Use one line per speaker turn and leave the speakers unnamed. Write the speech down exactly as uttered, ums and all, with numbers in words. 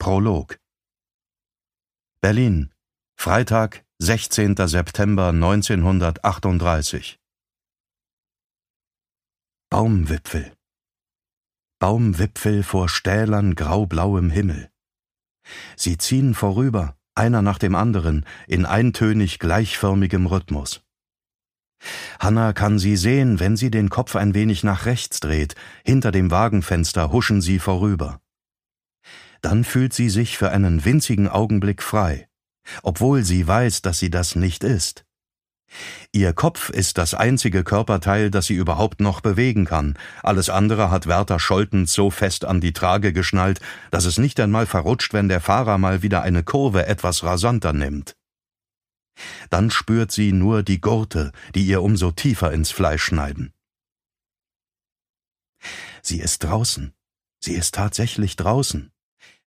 Prolog. Berlin, Freitag, sechzehnter September neunzehnhundertachtunddreißig. Baumwipfel. Baumwipfel vor stählern graublauem Himmel. Sie ziehen vorüber, einer nach dem anderen, in eintönig gleichförmigem Rhythmus. Hanna kann sie sehen, wenn sie den Kopf ein wenig nach rechts dreht, hinter dem Wagenfenster huschen sie vorüber. Dann fühlt sie sich für einen winzigen Augenblick frei, obwohl sie weiß, dass sie das nicht ist. Ihr Kopf ist das einzige Körperteil, das sie überhaupt noch bewegen kann. Alles andere hat Wärter Scholtens so fest an die Trage geschnallt, dass es nicht einmal verrutscht, wenn der Fahrer mal wieder eine Kurve etwas rasanter nimmt. Dann spürt sie nur die Gurte, die ihr umso tiefer ins Fleisch schneiden. Sie ist draußen. Sie ist tatsächlich draußen.